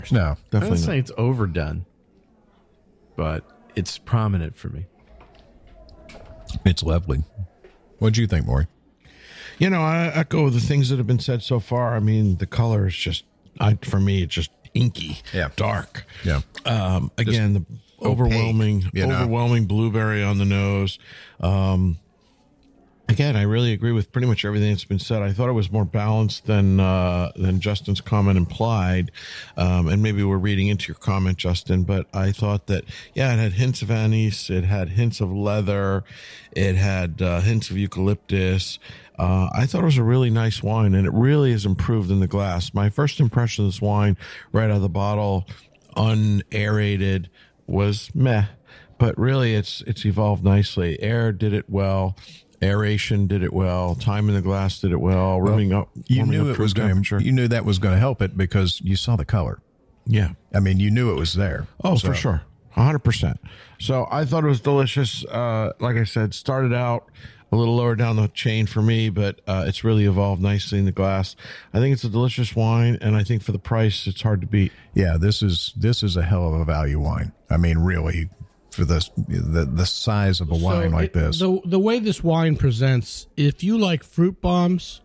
No, I don't definitely say not. it's overdone, but it's prominent for me. It's lovely. What do you think, Maury? I echo the things that have been said so far. I mean, the color is just, for me, it's just inky, dark. Yeah. Again, the overwhelming blueberry on the nose. Again, I really agree with pretty much everything that's been said. I thought it was more balanced than Justin's comment implied, and maybe we're reading into your comment, Justin. But I thought that it had hints of anise, it had hints of leather, it had hints of eucalyptus. I thought it was a really nice wine, and it really is improved in the glass. My first impression of this wine, right out of the bottle, unaerated, was meh, but really it's evolved nicely. Air did it well. Aeration did it well. Time in the glass did it well. Warming up. You knew it was going to. You knew that was going to help it because you saw the color. Yeah, I mean, you knew it was there. Oh, for sure, 100%. So I thought it was delicious. Like I said, started out a little lower down the chain for me, but it's really evolved nicely in the glass. I think it's a delicious wine, and I think for the price, it's hard to beat. Yeah, this is a hell of a value wine. I mean, really. For the size of a wine like this. The way this wine presents, if you like fruit bombs,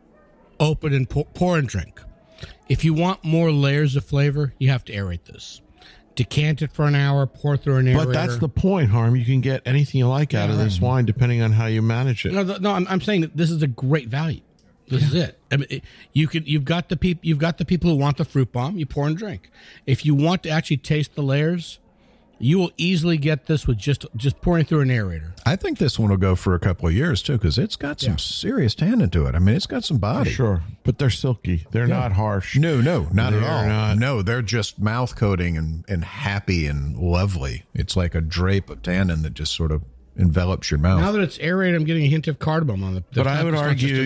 open and pour and drink. If you want more layers of flavor, you have to aerate this. Decant it for an hour, pour through an aerator. But that's the point, Harm. You can get anything you like out of this wine depending on how you manage it. No, I'm saying that this is a great value. This is it. I mean, you've got the people who want the fruit bomb. You pour and drink. If you want to actually taste the layers, you will easily get this with just pouring through an aerator. I think this one will go for a couple of years, too, because it's got some serious tannin to it. I mean, it's got some body. Sure, but they're silky. They're not harsh. No, not at all. No, they're just mouth coating and happy and lovely. It's like a drape of tannin that just sort of envelops your mouth. Now that it's aerated, I'm getting a hint of cardamom on it. But I would argue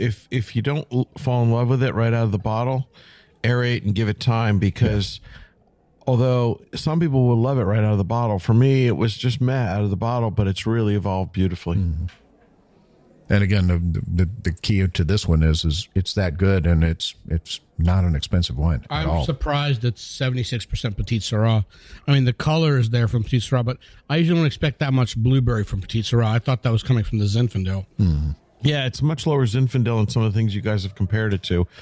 if you don't fall in love with it right out of the bottle, aerate and give it time because... Yeah. Although some people will love it right out of the bottle. For me, it was just meh out of the bottle, but it's really evolved beautifully. Mm-hmm. And again, the key to this one is it's that good, and it's not an expensive wine at all. I'm surprised it's 76% Petit Syrah. I mean, the color is there from Petit Syrah, but I usually don't expect that much blueberry from Petit Syrah. I thought that was coming from the Zinfandel. Mm-hmm. Yeah, it's much lower Zinfandel than some of the things you guys have compared it to.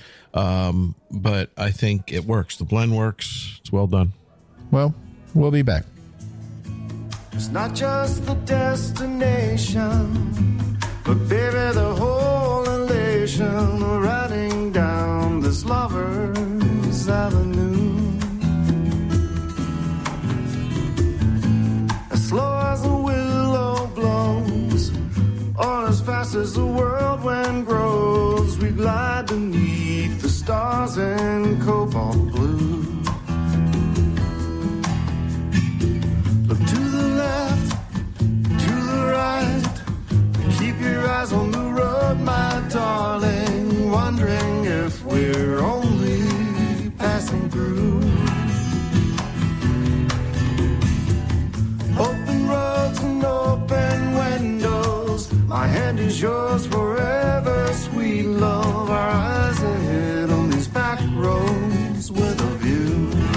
But I think it works. The blend works. It's well done. Well, we'll be back. It's not just the destination, but baby, the whole elation riding down this lover's avenue. As slow as a willow blows, or as fast as the whirlwind grows, we glide beneath the stars in cobalt blue. Look to the left, to the right, keep your eyes on the road, my darling, wondering if we're only passing through. Open roads and open windows, my hand is yours forever, sweet love. Our eyes ahead on these back roads with a view.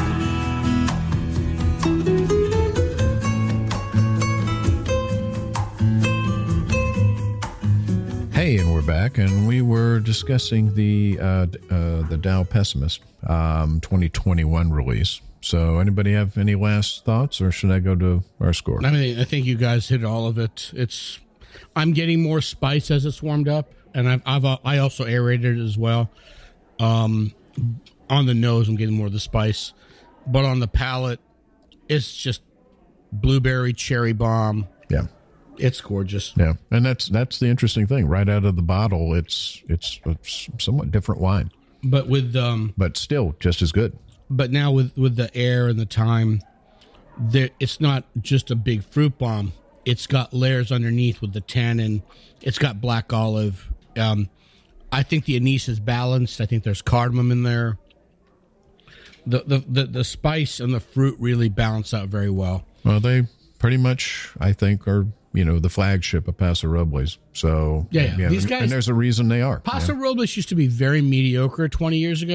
Hey, and we're back, and we were discussing the Dow Pessimist 2021 release. So, anybody have any last thoughts, or should I go to our score? I mean, I think you guys hit all of it. I'm getting more spice as it's warmed up, and I also aerated it as well. On the nose, I'm getting more of the spice, but on the palate, it's just blueberry cherry bomb. Yeah. It's gorgeous. Yeah, and that's the interesting thing. Right out of the bottle, it's a somewhat different wine, but but still just as good. But now with the air and the time, it's not just a big fruit bomb. It's got layers underneath with the tannin. It's got black olive. I think the anise is balanced. I think there's cardamom in there. The spice and the fruit really balance out very well. Well, they pretty much, I think, are the flagship of Paso Robles. So yeah. These guys, and there's a reason they are. Paso Robles used to be very mediocre 20 years ago.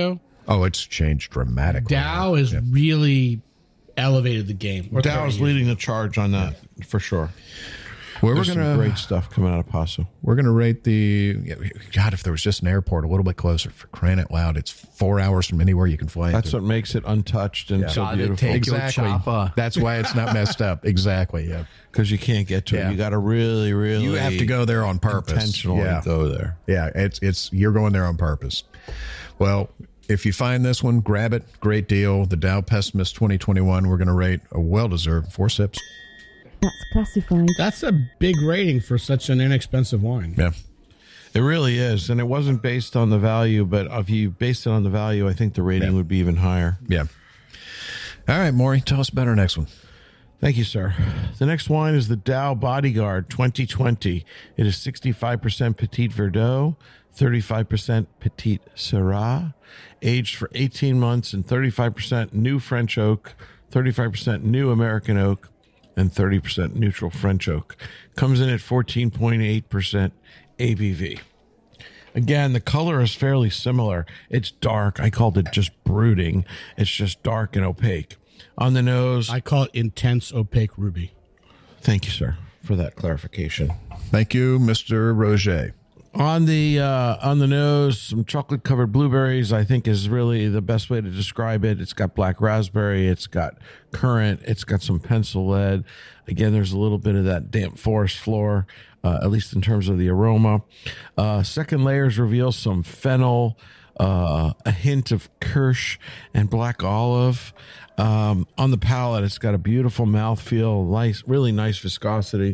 Oh, it's changed dramatically. Dow has really elevated the game. Or Dow is 30 years. leading the charge on that for sure. Well, There's some great stuff coming out of Paso. We're gonna rate the God. If there was just an airport a little bit closer, for crying out loud, it's 4 hours from anywhere you can fly. That's into. what makes it untouched and so God, it beautiful. takes- Exactly. That's why it's not messed up. Exactly. Yeah. Because you can't get to Yeah. it. You got to really, really. You have to go there on purpose. Intentionally Yeah. go there. Yeah. It's you're going there on purpose. Well, if you find this one, grab it. Great deal. The Dow Pessimist 2021. We're going to rate a well-deserved 4 sips. That's classified. That's a big rating for such an inexpensive wine. Yeah. It really is. And it wasn't based on the value, but if you based it on the value, I think the rating would be even higher. Yeah. All right, Maury, tell us about our next one. Thank you, sir. The next wine is the Dow Bodyguard 2020. It is 65% Petit Verdot, 35% Petit Syrah, aged for 18 months, and 35% new French oak, 35% new American oak, and 30% neutral French oak. Comes in at 14.8% ABV. Again, the color is fairly similar. It's dark. I called it just brooding. It's just dark and opaque. On the nose, I call it intense opaque ruby. thank you, sir, for that clarification. Thank you, Mr. Roger. On the nose, some chocolate covered blueberries, I think, is really the best way to describe it. It's got black raspberry, it's got currant, it's got some pencil lead. Again, there's a little bit of that damp forest floor, at least in terms of the aroma. Second layers reveal some fennel, a hint of kirsch and black olive. On the palate, it's got a beautiful mouthfeel, nice, really nice viscosity.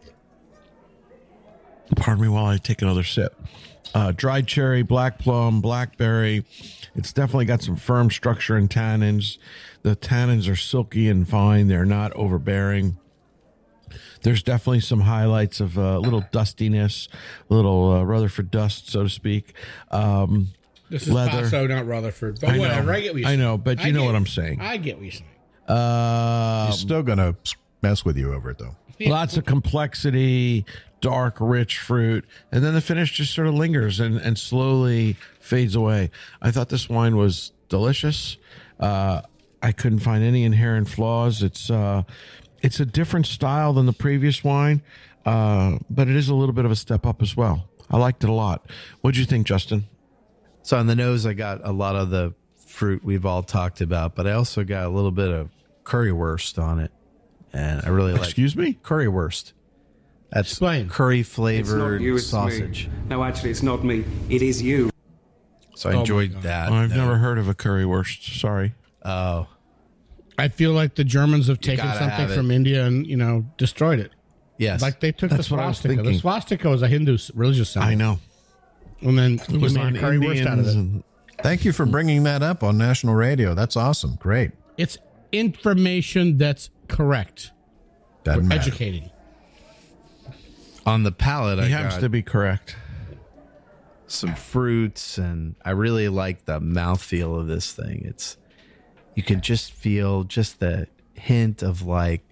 Pardon me while I take another sip. Dried cherry, black plum, blackberry. It's definitely got some firm structure and tannins. The tannins are silky and fine. They're not overbearing. There's definitely some highlights of a little dustiness, a little Rutherford dust, so to speak. This is Leather. Paso, not Rutherford. But I know. whatever. I get what you're I saying. know, but you know what I'm saying. I get what you're saying. He's still going to mess with you over it, though. Lots of complexity, dark, rich fruit, and then the finish just sort of lingers and slowly fades away. I thought this wine was delicious. I couldn't find any inherent flaws. It's a different style than the previous wine, but it is a little bit of a step up as well. I liked it a lot. What'd you think, Justin? So on the nose, I got a lot of the fruit we've all talked about, but I also got a little bit of currywurst on it, and I really like. Excuse me? Currywurst. That's Explain. curry It's not flavored you, it's sausage. me. No, actually, it's not me. It is you. So I my enjoyed God. that. I've never heard of a currywurst. Sorry. Oh, I feel like the Germans have taken gotta something have it. from India and, destroyed it. yes. Like they took That's the what I was swastika. The thinking. swastika was a Hindu religious symbol. I know. And then It you was made on a currywurst out of Indians it. and Thank you for bringing that up on national radio. That's awesome. Great. It's information that's correct. Doesn't matter. Educating. on the palate, I he happens got to be correct. some fruits, and I really like the mouthfeel of this thing. It's you can just feel just the hint of like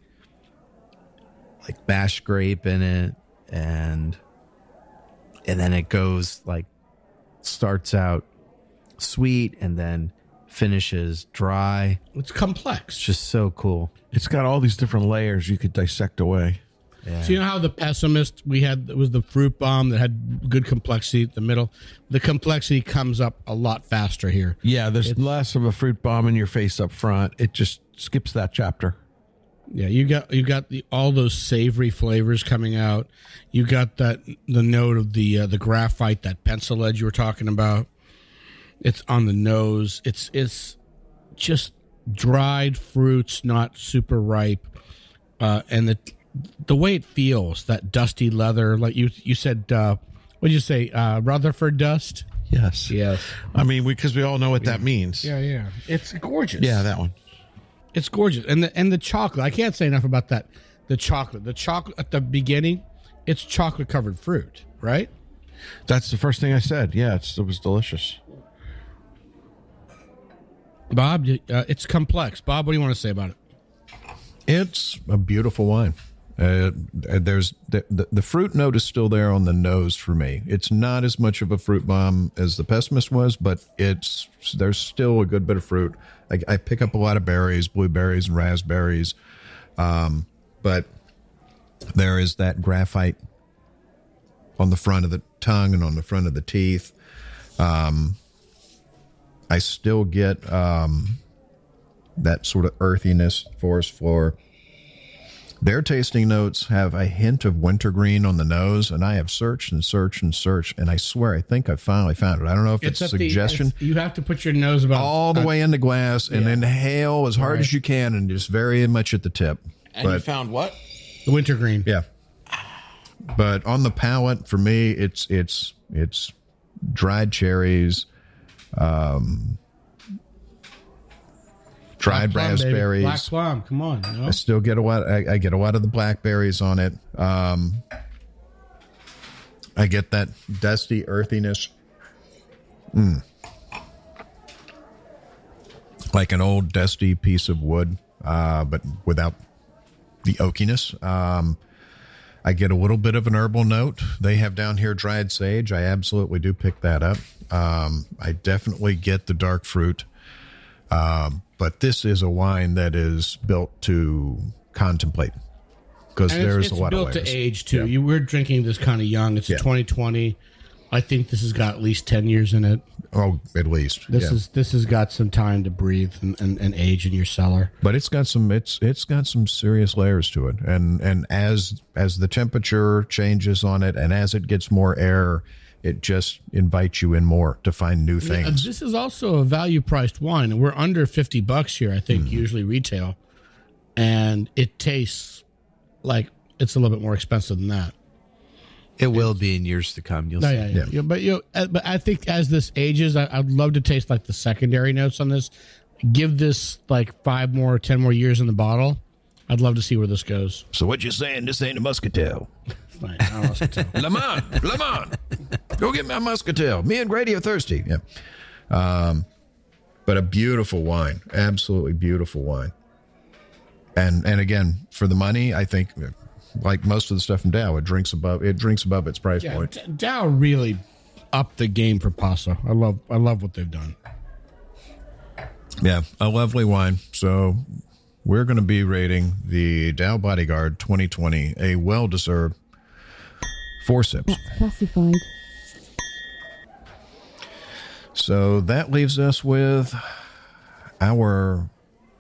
mashed grape in it, and then it goes starts out sweet and then finishes dry. It's complex. It's just so cool. It's got all these different layers you could dissect away. Yeah. So you know how the pessimist we had, it was the fruit bomb that had good complexity at the middle. The complexity comes up a lot faster here. Yeah, there's less of a fruit bomb in your face up front. It just skips that chapter. Yeah, you got all those savory flavors coming out. You got the note of the graphite, that pencil lead you were talking about. It's on the nose. It's just dried fruits, not super ripe, and the way it feels, that dusty leather, like you said. What did you say? Rutherford dust. Yes. Yes. I mean, because we all know what that means. Yeah. It's gorgeous. Yeah, that one. It's gorgeous, and the chocolate. I can't say enough about that. The chocolate at the beginning, it's chocolate covered fruit, right? That's the first thing I said. Yeah, it was delicious. Bob, it's complex. Bob, what do you want to say about it? It's a beautiful wine. There's the fruit note is still there on the nose for me. It's not as much of a fruit bomb as the Pessimist was, but there's still a good bit of fruit. I pick up a lot of berries, blueberries and raspberries, but there is that graphite on the front of the tongue and on the front of the teeth. I still get that sort of earthiness, forest floor. Their tasting notes have a hint of wintergreen on the nose, and I have searched and searched and searched, and I swear I think I finally found it. I don't know if it's suggestion. You have to put your nose about all the way in the glass and inhale as hard as you can, and just very much at the tip. And you found what? The wintergreen. Yeah. But on the palate, for me, it's dried cherries, dried raspberries, black plum. Come on, no? I still get a lot. I get a lot of the blackberries on it. I get that dusty earthiness, like an old dusty piece of wood, but without the oakiness. I get a little bit of an herbal note. They have down here dried sage. I absolutely do pick that up. I definitely get the dark fruit. But this is a wine that is built to contemplate, because there's a lot of layers. It's built to age, too. Yeah. We're drinking this kind of young. It's a 2020. I think this has got at least 10 years in it. Oh, at least. This has got some time to breathe and age in your cellar. But it's got some serious layers to it. And as the temperature changes on it, and as it gets more air, it just invites you in more to find new things. This is also a value priced wine, and we're under $50 here, I think, usually retail. And it tastes like it's a little bit more expensive than that. It will be in years to come. You'll see. Yeah. But I think as this ages, I'd love to taste like the secondary notes on this. Give this like 5 more, 10 more years in the bottle. I'd love to see where this goes. So what you're saying, this ain't a Muscatel? Fine, not a Muscatel. Lamont, go get my Muscatel. Me and Grady are thirsty. Yeah. But a beautiful wine, absolutely beautiful wine. And again, for the money, I think, like most of the stuff from Dow, it drinks above its price point. Dow really upped the game for Paso. I love what they've done. Yeah, a lovely wine. So we're going to be rating the Dow Bodyguard 2020 a well-deserved 4 sips. That's classified. So that leaves us with our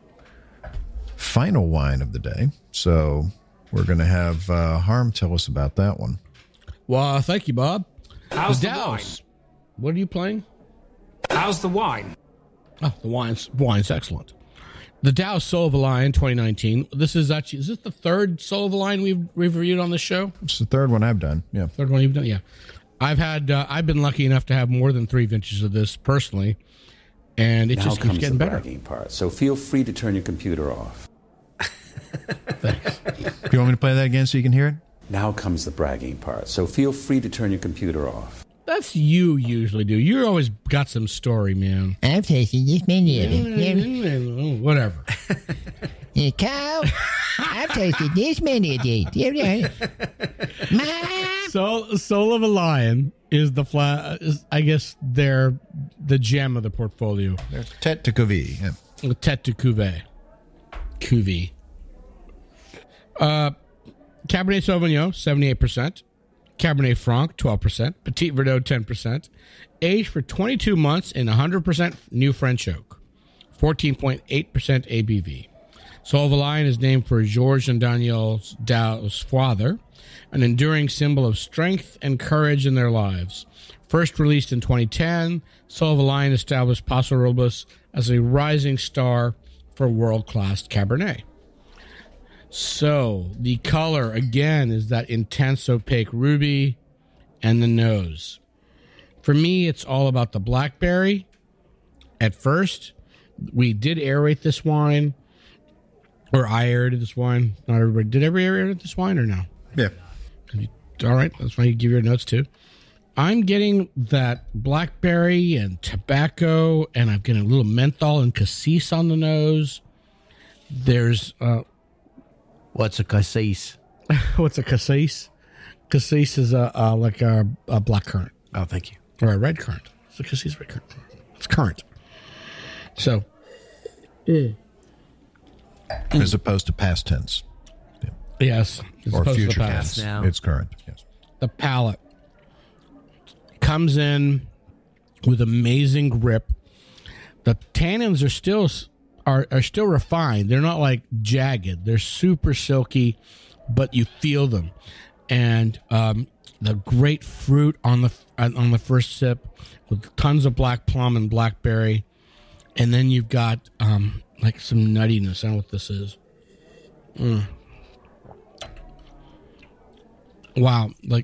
final wine of the day. So we're going to have Harm tell us about that one. Well, thank you, Bob. How's the Dows. wine? What are you playing? How's the wine? Oh, the wine's excellent. The Dow Soul of a Lion 2019. Is this the third Soul of a Lion we've reviewed on this show? It's the third one I've done. Yeah. Third one you've done? Yeah. I've been lucky enough to have more than 3 vintages of this personally, and it Now just keeps comes getting the better. bragging part. So feel free to turn your computer off. Thanks. Do you want me to play that again so you can hear it? Now comes the bragging part. So feel free to turn your computer off. That's you usually do. You always got some story, man. I've tasted this many of it. Whatever. Cow, I've tasted this many of these. Soul of a Lion is I guess they're the gem of the portfolio. There's Tête de Cuvée. Yeah. Tête de Cuvée. Cuvée. Cabernet Sauvignon, 78%. Cabernet Franc, 12%. Petit Verdot, 10%. Aged for 22 months in 100% new French oak. 14.8% ABV. Soul of a Lion is named for Georges and Daniel Dow's father, an enduring symbol of strength and courage in their lives. First released in 2010, Soul of a Lion established Paso Robles as a rising star for world-class Cabernet. So, the color, again, is that intense opaque ruby and the nose. For me, it's all about the blackberry. At first, we did aerate this wine, or I aerated this wine. Not everybody. Did everybody aerate this wine or no? Yeah. All right, that's why you give your notes too. I'm getting that blackberry and tobacco, and I'm getting a little menthol and cassis on the nose. There's What's a cassis? What's a cassis? Cassis is like a black currant. Oh, thank you. Or a red currant. It's a cassis red currant. It's currant. So, as opposed to past tense. yes. As Or opposed to the future past. tense. now. It's current. Yes. The palate comes in with amazing grip. The tannins are still refined. They're not like jagged. They're super silky, but you feel them. And the great fruit on the first sip with tons of black plum and blackberry, and then you've got like some nuttiness. I don't know what this is. Wow, like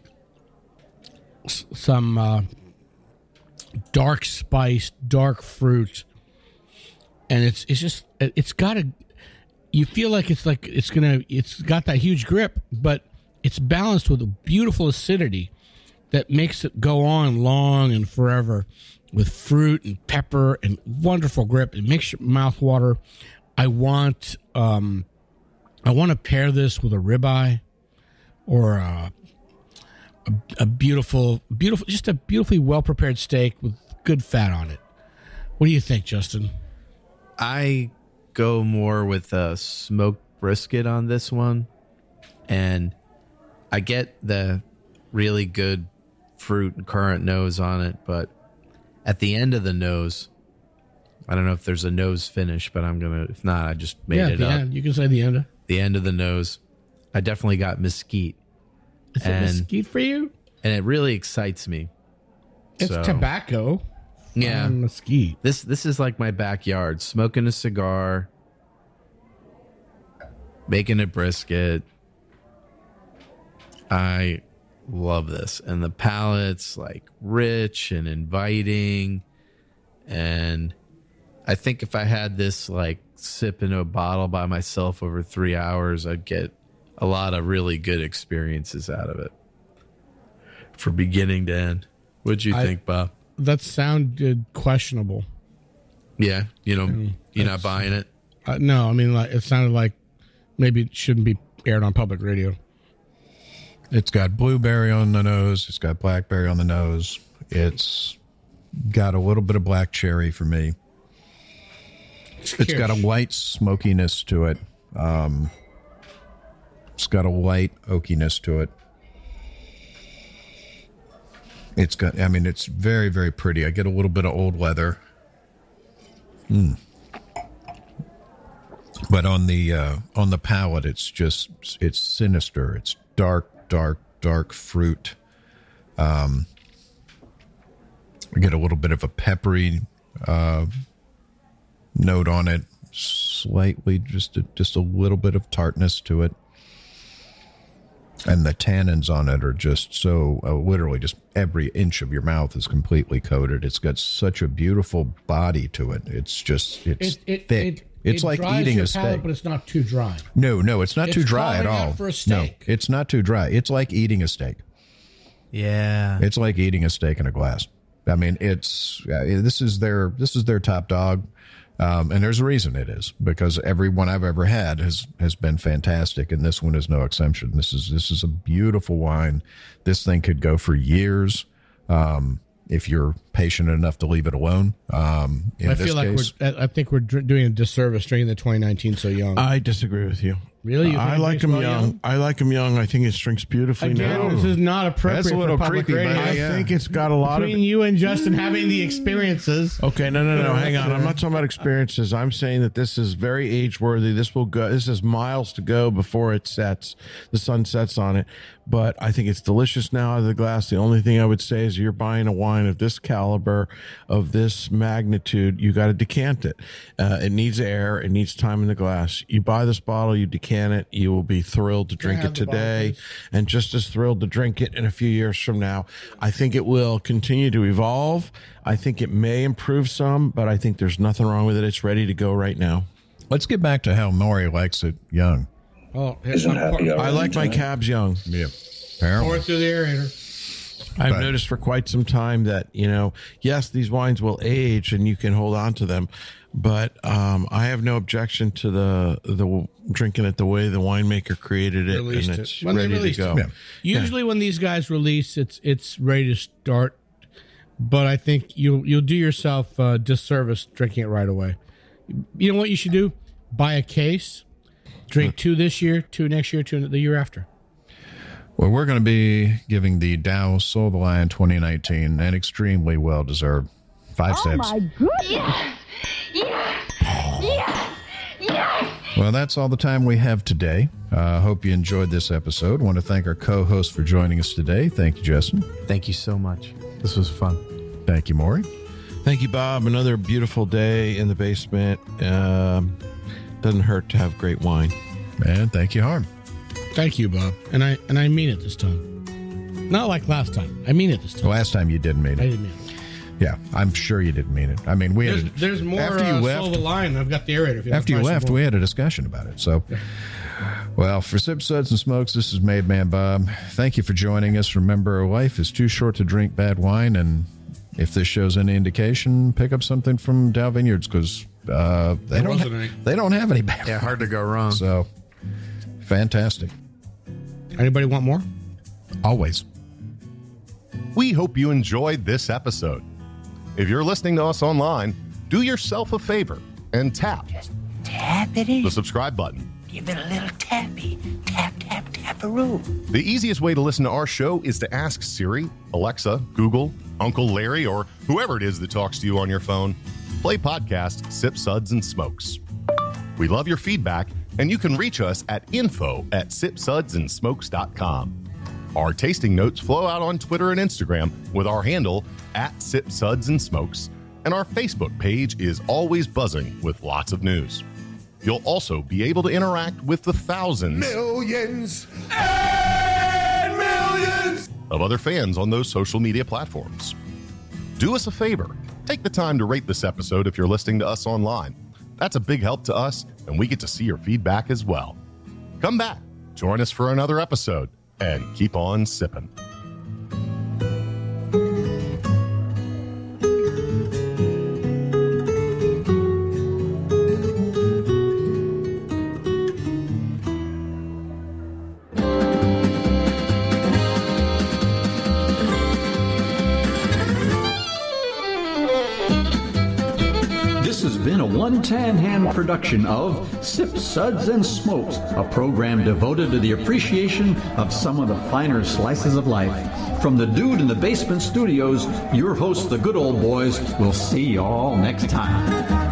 some dark spice, dark fruit, and it's got a. You feel like it's got that huge grip, but it's balanced with a beautiful acidity that makes it go on long and forever, with fruit and pepper and wonderful grip. It makes your mouth water. I want to pair this with a ribeye or a beautiful, just a beautifully well prepared steak with good fat on it. What do you think, Justin? I go more with a smoked brisket on this one, and I get the really good fruit and currant nose on it, but at the end of the nose, I don't know if there's a nose finish, but if not, I just made it the up. end. You can say the end. The end of the nose, I definitely got mesquite. Is it mesquite for you? And it really excites me. It's tobacco. Yeah. Mesquite. This is like my backyard, smoking a cigar, making a brisket. I love this. And the palate's like rich and inviting. And I think if I had this like sip in a bottle by myself over 3 hours, I'd get a lot of really good experiences out of it from beginning to end. What'd you think, Bob? That sounded questionable. Yeah, you're not buying it? No, I mean, like, it sounded like maybe it shouldn't be aired on public radio. It's got blueberry on the nose. It's got blackberry on the nose. It's got a little bit of black cherry for me. It's got a white smokiness to it. It's got a white oakiness to it. It's very, very pretty. I get a little bit of old leather. But on the palate, it's sinister. It's dark fruit. I get a little bit of a peppery note on it, slightly, just a little bit of tartness to it. And the tannins on it are just so literally just every inch of your mouth is completely coated. It's got such a beautiful body to it. It's thick. It's like eating a steak, palate, but it's not too dry. No, it's not too dry at all. For a steak. No, it's not too dry. It's like eating a steak. Yeah, it's like eating a steak in a glass. I mean, this is their top dog. And there's a reason it is, because every one I've ever had has been fantastic, and this one is no exception. This is a beautiful wine. This thing could go for years if you're patient enough to leave it alone. I think we're doing a disservice drinking the 2019 so young. I disagree with you. Really? You I like them young. I like them young. I think it drinks beautifully now. This is not appropriate That's a little for public creepy, radio. buddy. I think it's got a lot Between you and Justin having the experiences. Okay, no. Hang on. I'm not talking about experiences. I'm saying that this is very age worthy. This will go. This is miles to go before it sets. The sun sets on it. But I think it's delicious now out of the glass. The only thing I would say is you're buying a wine of this caliber, of this magnitude, you got to decant it. It needs air. It needs time in the glass. You buy this bottle, you decant it. You will be thrilled to drink it today, and just as thrilled to drink it in a few years from now. I think it will continue to evolve. I think it may improve some, but I think there's nothing wrong with it. It's ready to go right now. Let's get back to how Maury likes it young. Oh, I like my cabs young. Yeah, pour apparently. it through the aerator. I've noticed for quite some time that, yes, these wines will age and you can hold on to them, but I have no objection to the drinking it the way the winemaker created it, Released and it. it's When they ready to released go. it. Usually when these guys release, it's ready to start. But I think you'll do yourself a disservice drinking it right away. You know what you should do? Buy a case, drink 2 this year, 2 next year, 2 the year after. Well, we're going to be giving the Dow Soul of the Lion 2019 an extremely well-deserved 5 cents. Oh my goodness! Well, that's all the time we have today. Hope you enjoyed this episode. Want to thank our co-host for joining us today. Thank you, Justin. Thank you so much. This was fun. Thank you, Maury. Thank you, Bob. Another beautiful day in the basement. Doesn't hurt to have great wine. And thank you, Harm. Thank you, Bob. And I mean it this time. Not like last time. I mean it this The time. last time you didn't mean I it. didn't mean it. Yeah, I'm sure you didn't mean it. I mean, we had There's more after you Soul left. of the Lion. I've got the aerator. If you After you want to try left, some we more. had a discussion about it. So, well, for Sip Suds and Smokes, this is Made Man Bob. Thank you for joining us. Remember, life is too short to drink bad wine, and if this shows any indication, pick up something from Dow Vineyards because they wasn't any. don't have any bad. Yeah, hard to go wrong. So, fantastic. Anybody want more? Always. We hope you enjoyed this episode. If you're listening to us online, do yourself a favor and tap Tap it in. the subscribe button. Give it a little tappy. Tap, tap, tap-a-roo. The easiest way to listen to our show is to ask Siri, Alexa, Google, Uncle Larry, or whoever it is that talks to you on your phone. Play podcast Sip Suds and Smokes. We love your feedback, and you can reach us at info@sipsudsandsmokes.com. Our tasting notes flow out on Twitter and Instagram with our handle @SipSudsAndSmokes, and our Facebook page is always buzzing with lots of news. You'll also be able to interact with the thousands Millions and millions. of other fans on those social media platforms. Do us a favor. Take the time to rate this episode if you're listening to us online. That's a big help to us, and we get to see your feedback as well. Come back, join us for another episode, and keep on sipping. This has been a one-tan hand production of Sip Suds and Smokes, a program devoted to the appreciation of some of the finer slices of life. From the Dude in the Basement Studios, your hosts, the Good Old Boys, will see you all next time.